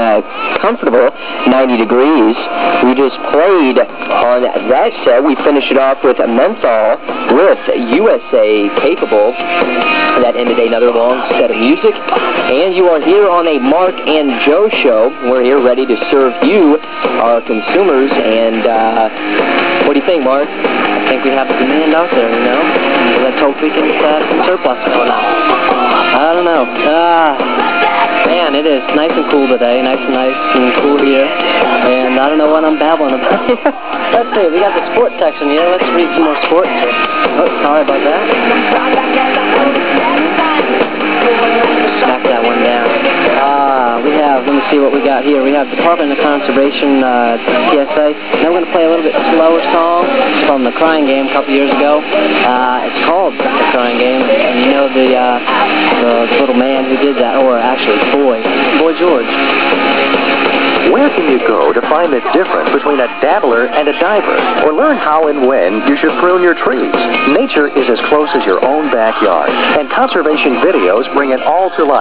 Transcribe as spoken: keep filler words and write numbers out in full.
uh, comfortable ninety degrees. We just played on that set. We finished it off with Menthol with U S A Capable. That ended another long set of music. And you are here on a Mark and Joe show. We're here ready to serve you, our consumers. And uh, what do you think, Mark? I think we have a demand out there, you know? Let's hope we can have some surplus going on. I don't know. Ah, man, it is nice and cool today. Nice and nice and cool here. And I don't know what I'm babbling about. Let's see. We got the sports section here. Let's read some more sports. Oh, sorry about that. Back that one down. Ah, we have, let me see what we got here. We have Department of Conservation, uh, P S A. Now we're going to play a little bit slower song from The Crying Game a couple years ago. Uh, it's called The Crying Game, and you know the, uh, the little man who did that, or actually boy, Boy George. Where can you go to find the difference between a dabbler and a diver? Or learn how and when you should prune your trees? Nature is as close as your own backyard, and conservation videos bring it all to life.